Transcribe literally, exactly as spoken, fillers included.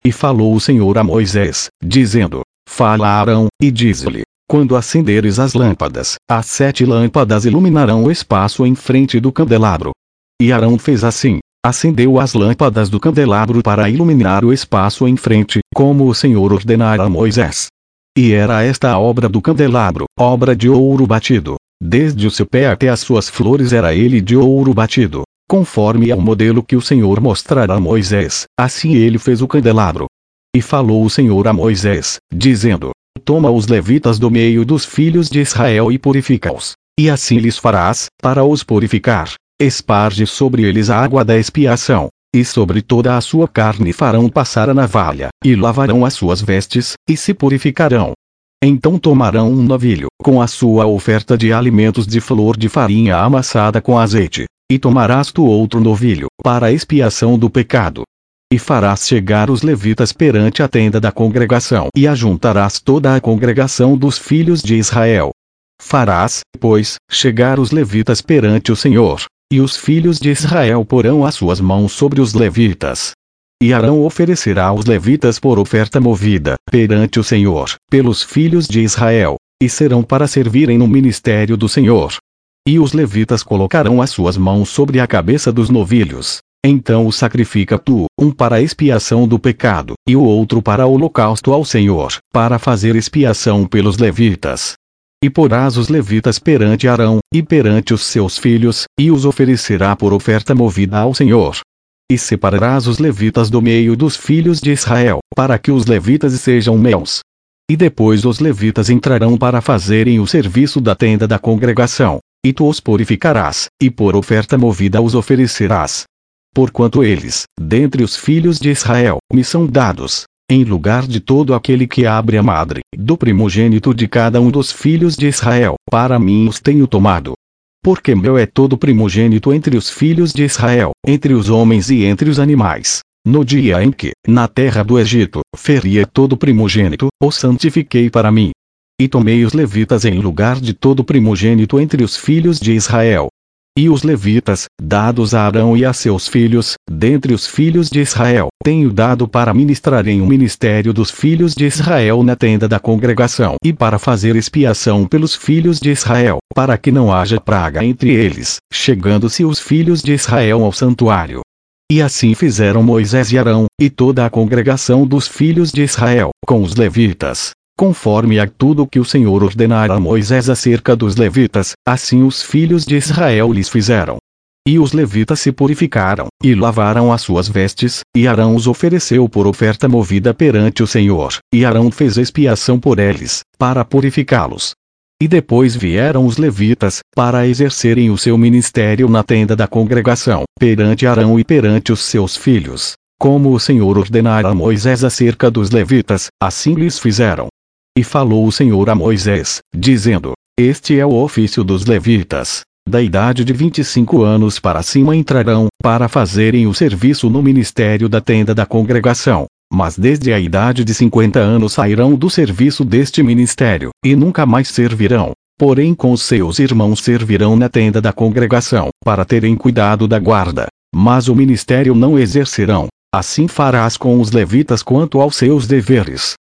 E falou o Senhor a Moisés, dizendo: Fala a Arão, e diz-lhe: Quando acenderes as lâmpadas, as sete lâmpadas iluminarão o espaço em frente do candelabro. E Arão fez assim, acendeu as lâmpadas do candelabro para iluminar o espaço em frente, como o Senhor ordenara a Moisés. E era esta a obra do candelabro, obra de ouro batido. Desde o seu pé até as suas flores era ele de ouro batido, conforme ao modelo que o Senhor mostrara a Moisés, assim ele fez o candelabro. E falou o Senhor a Moisés, dizendo: Toma os levitas do meio dos filhos de Israel e purifica-os. E assim lhes farás, para os purificar. Esparge sobre eles a água da expiação, e sobre toda a sua carne farão passar a navalha, e lavarão as suas vestes, e se purificarão. Então tomarão um novilho, com a sua oferta de alimentos de flor de farinha amassada com azeite, e tomarás tu outro novilho, para a expiação do pecado. E farás chegar os levitas perante a tenda da congregação, e ajuntarás toda a congregação dos filhos de Israel. Farás, pois, chegar os levitas perante o Senhor, e os filhos de Israel porão as suas mãos sobre os levitas. E Arão oferecerá os levitas por oferta movida, perante o Senhor, pelos filhos de Israel, e serão para servirem no ministério do Senhor. E os levitas colocarão as suas mãos sobre a cabeça dos novilhos. Então o sacrifica tu, um para a expiação do pecado, e o outro para o holocausto ao Senhor, para fazer expiação pelos levitas. E porás os levitas perante Arão, e perante os seus filhos, e os oferecerá por oferta movida ao Senhor. E separarás os levitas do meio dos filhos de Israel, para que os levitas sejam meus. E depois os levitas entrarão para fazerem o serviço da tenda da congregação, e tu os purificarás, e por oferta movida os oferecerás. Porquanto eles, dentre os filhos de Israel, me são dados, em lugar de todo aquele que abre a madre, do primogênito de cada um dos filhos de Israel, para mim os tenho tomado. Porque meu é todo primogênito entre os filhos de Israel, entre os homens e entre os animais. No dia em que, na terra do Egito, feria todo primogênito, o santifiquei para mim. E tomei os levitas em lugar de todo primogênito entre os filhos de Israel. E os levitas, dados a Arão e a seus filhos, dentre os filhos de Israel, tenho dado para ministrarem o ministério dos filhos de Israel na tenda da congregação e para fazer expiação pelos filhos de Israel, para que não haja praga entre eles, chegando-se os filhos de Israel ao santuário. E assim fizeram Moisés e Arão, e toda a congregação dos filhos de Israel, com os levitas. Conforme a tudo que o Senhor ordenara a Moisés acerca dos levitas, assim os filhos de Israel lhes fizeram. E os levitas se purificaram, e lavaram as suas vestes, e Arão os ofereceu por oferta movida perante o Senhor, e Arão fez expiação por eles, para purificá-los. E depois vieram os levitas, para exercerem o seu ministério na tenda da congregação, perante Arão e perante os seus filhos. Como o Senhor ordenara a Moisés acerca dos levitas, assim lhes fizeram. E falou o Senhor a Moisés, dizendo: Este é o ofício dos levitas. Da idade de vinte e cinco anos para cima entrarão, para fazerem o serviço no ministério da tenda da congregação. Mas desde a idade de cinquenta anos sairão do serviço deste ministério, e nunca mais servirão. Porém com os seus irmãos servirão na tenda da congregação, para terem cuidado da guarda. Mas o ministério não exercerão. Assim farás com os levitas quanto aos seus deveres.